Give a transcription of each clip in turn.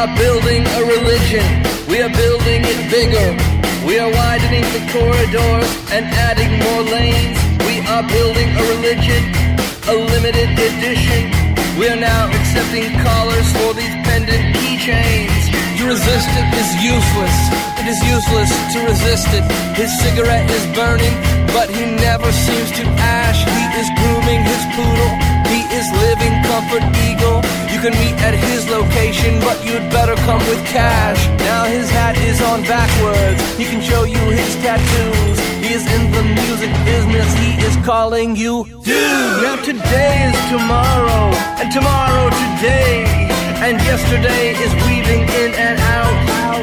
are building a religion. We are building it bigger. We are widening the corridors and adding more lanes. We are building a religion, a limited edition. We are now accepting callers for these pendant keychains. To resist it is useless. It is useless to resist it. His cigarette is burning, but he never seems to ash. He is grooming his poodle. He is living comfort eagle. You can meet at his location, but you'd better come with cash. Now his hat is on backwards. He can show you his tattoos. He is in the music business. He is calling you dude. Now today is tomorrow, and tomorrow today, and yesterday is weaving in and out.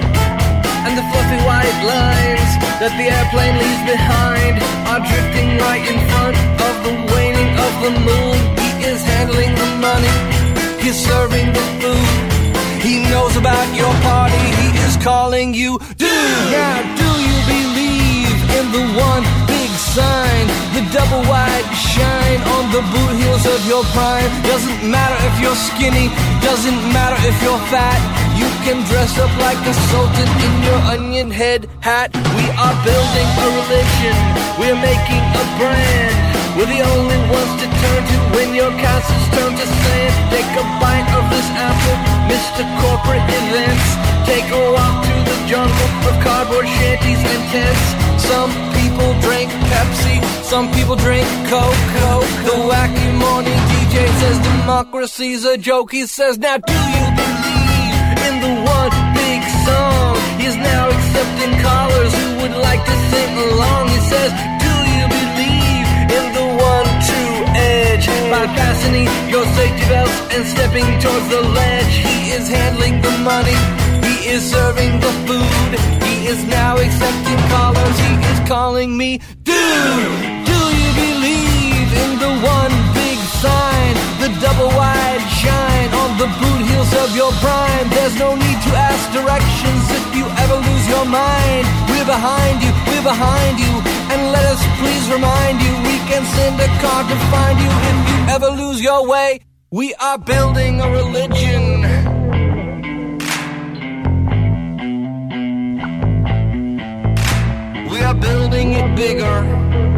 And the fluffy white lines that the airplane leaves behind are drifting right in front of the waning of the moon. He is handling the money. He's serving the food. He knows about your party. He is calling you dude. Now do you believe in the one big sign, the double wide shine on the boot heels of your prime? Doesn't matter if you're skinny, doesn't matter if you're fat. You can dress up like a sultan in your onion head hat. We are building a religion. We're making a brand. We're the only ones to turn to when your castles turn to sand. Take a bite of this apple, Mr. Corporate Events. Take a walk through the jungle of cardboard shanties and tents. Some people drink Pepsi, some people drink Coke. The wacky morning DJ says democracy's a joke. He says, now do you believe in the one big song? He is now accepting callers who would like to sing along. He says, do you believe in the one true edge? By fastening your safety belts and stepping towards the ledge. He is handling the money. He is serving the food. He is now accepting callers. He is calling me dude. Do you believe in the one big sign, the double wide shine on the boot heels of your prime? There's no need to ask directions if you ever lose your mind. We're behind you, we're behind you, and let us please remind you, we can send a car to find you if you ever lose your way. We are building a religion. We are building it bigger.